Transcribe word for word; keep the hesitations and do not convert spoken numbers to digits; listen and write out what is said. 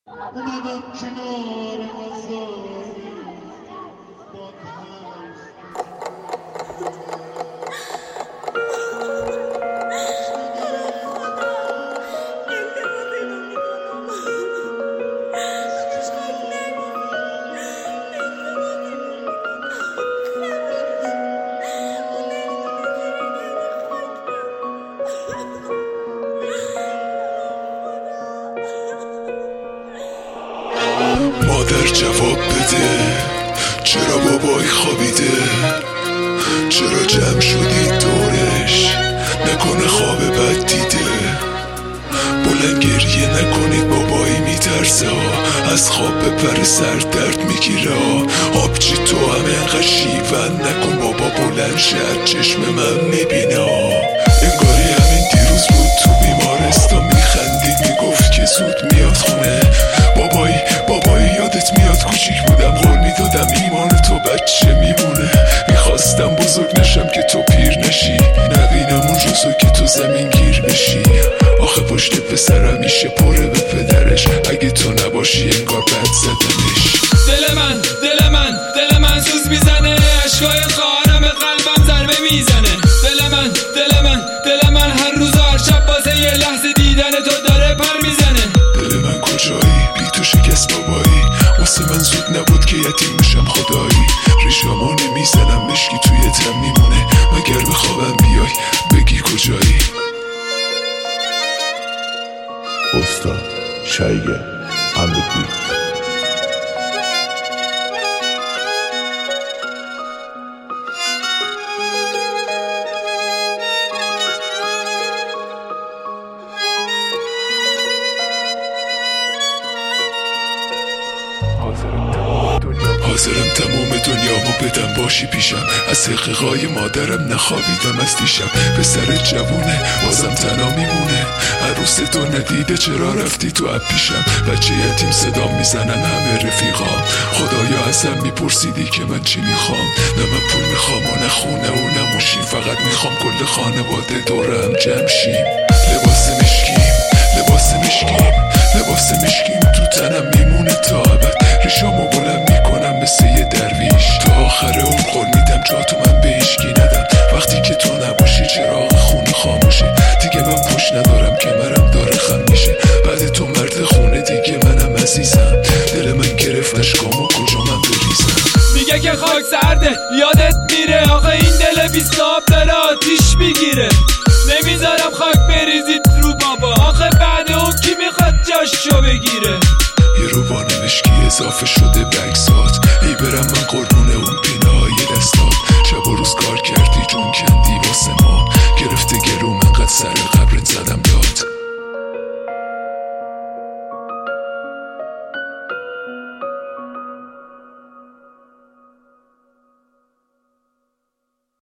اومدم کنار مزاری با مادر جواب بده، چرا بابای خوابیده؟ چرا جمع شدی دورش؟ نکنه خواب بد دیده؟ بلند گریه نکنید بابایی میترسه ها، از خواب بپره سر درد میگیره ها. آبجی تو همه انقدر شیون نکن بابا بلند شد چشم من میبینه ها. انگاری همین دیروز بود تو بیمارستان میخندید میگفت که زود میاد خونه. بابایی بابایی یادت میاد کوچیک بودم قول میدادم ایمان تو بچه میمونه. میخواستم بزرگ نشم که تو پیر نشی، نبینم اون روزو که تو زمین گیر بشی. آخه پشت پسرم میشه پره به پدرش، اگه تو نباشی انگار بد زدمش. دل من دل من دل من سوز میزنه، عشقای خواهرم قلبم ضربه میزنه. دل من دل من دل من هر روز و هر شب واسه یه لحظه دیدن تو داره پر میزنه. دل من کجایی بی تو شکست بابایی، واسه من زود نبود که یتیم بشم خدایی. ریشامو نمیزنم مشکی توی تم میمونه، مگر بخوابم بیای بگی کجایی. استاد شایگه اندکی حاضرم تمام دنیامو بدم باشی پیشم، از حقیقای مادرم نخوابیدم از دیشم. پسر جوونه بازم تنها میمونه، عروس تو ندیده چرا رفتی تو اب پیشم. بچه یتیم صدا میزنن همه رفیقام، خدایا ازم میپرسیدی که من چی میخوام. نه من پول میخوام و نه خونه و نه موشی، فقط میخوام کل خانواده دورم جمع شیم. لباس مشکیم لباس مشکیم لباس مشکیم تو تنم میمونه تا ابد. ریشامو بلند میکنم مثل یه درویش، تا آخر اون قول میدم جا تو من به هیچکی ندم. وقتی که تو نباشی چراغ خونه خاموشه، دیگه من پشت ندارم که مرم داره خم میشه. بعد تو مرد خونه دیگه منم عزیزم، دل من گرفت اشکامو کجا من بریزم. میگه که خاک سرده یادت میره، آخه این دل بیست آب داره آتیش میگیره. نمیذارم خاک بریزید رو بابا، آخه بعد اون کی میخواد جاشو بگیره. یه روبان مشکی اضافه شده به اجزات، ای برم من قربون اون